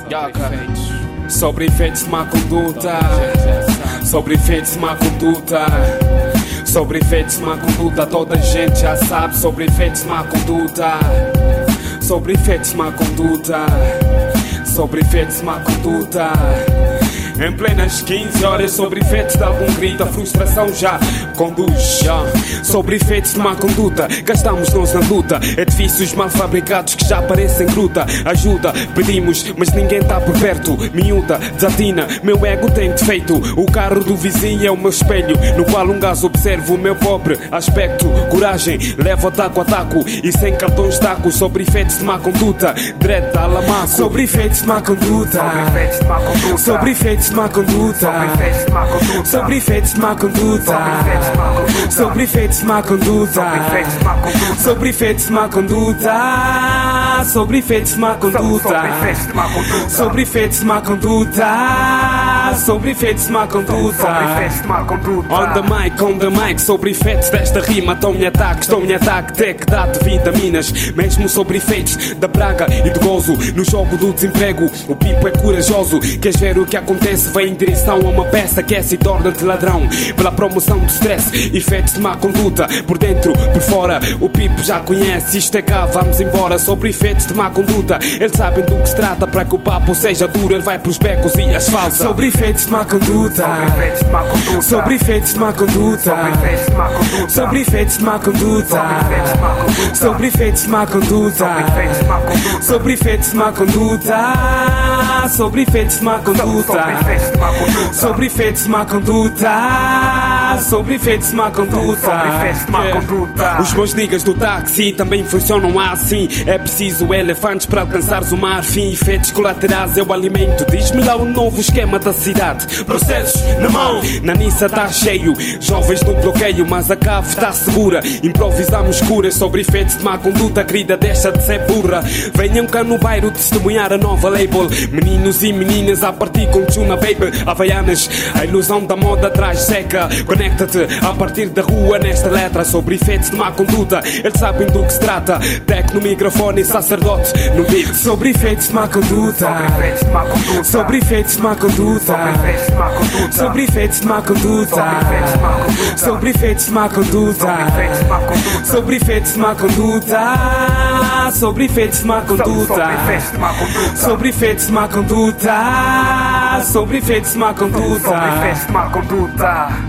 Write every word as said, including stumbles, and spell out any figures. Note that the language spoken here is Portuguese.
Sobre efeitos de má conduta. Sobre efeitos de má conduta. Sobre efeitos de má conduta. Toda a gente já sabe. Sobre efeitos de má conduta. Sobre efeitos de má conduta. Sobre efeitos de má conduta. Em plenas quinze horas, sobre efeitos de algum grito, a frustração já conduz. Sobre efeitos de má conduta, gastamos nós na luta. Edifícios mal fabricados que já parecem gruta. Ajuda, pedimos, mas ninguém tá por perto. Miúda, desatina, meu ego tem defeito. O carro do vizinho é o meu espelho, no qual um gajo observa o meu pobre aspecto. Coragem, levo taco a taco e sem cartões de taco. Sobre efeitos de má conduta, dread a lamaco. Sobre efeitos de má conduta. Sobre efeitos de má conduta. Sobre efeitos de má conduta. Sobre efeitos de má conduta. Sobre efeitos de má conduta. Sobre efeitos de má conduta. Sobre efeitos de má conduta. Sobre efeitos de má conduta. On the mic, on the mic. Sobre efeitos desta rima. Tão-me ataques, tão-me ataque. Tec dá de vitaminas. Mesmo sobre efeitos da praga e do gozo. No jogo do desemprego, o Pipo é corajoso. Queres ver o que acontece? Vem em direção a uma peça que é se torna-te ladrão. Pela promoção do stress, efeitos de má conduta. Por dentro, por fora, o Pipo já conhece. Isto é cá, vamos embora. Sobre efeitos de má conduta, eles sabem do que se trata. Para que o papo seja duro, ele vai pelos becos e asfalta. Sobre efeitos de má conduta. Sobre efeitos de má conduta. Sobre efeitos de má conduta. Sobre efeitos de má conduta. Sobre efeitos de má conduta. Sobre efeitos de má conduta. Sobre efeitos de má conduta. Sobre efeitos de má conduta. Yeah. Os bons niggas do táxi também funcionam assim. É preciso elefantes para alcançares o marfim. Efeitos colaterais é o alimento. Diz-me lá o novo esquema da cidade. Processos na mão. Na Nissa tá cheio. Jovens no bloqueio, mas a cave tá segura. Improvisamos curas sobre efeitos de má conduta. Querida, deixa de ser burra. Venham cá no bairro testemunhar a nova label. Meninos e meninas a partir com Tuna Baby. Havaianas, a ilusão da moda traz seca. Conecta-te a partir da rua nesta letra. Sobre efeitos de má conduta, eles sabem do que se trata. Tec no microfone e sacerdote no beat. Sobre efeitos de má conduta. Sobre efeitos de má conduta. Sobre efeitos de má conduta. Sobre efeitos de má conduta. Sobre efeitos de má conduta. Sobre efeitos de má conduta. Sobre efeitos de má conduta. Sobre efeitos de má conduta.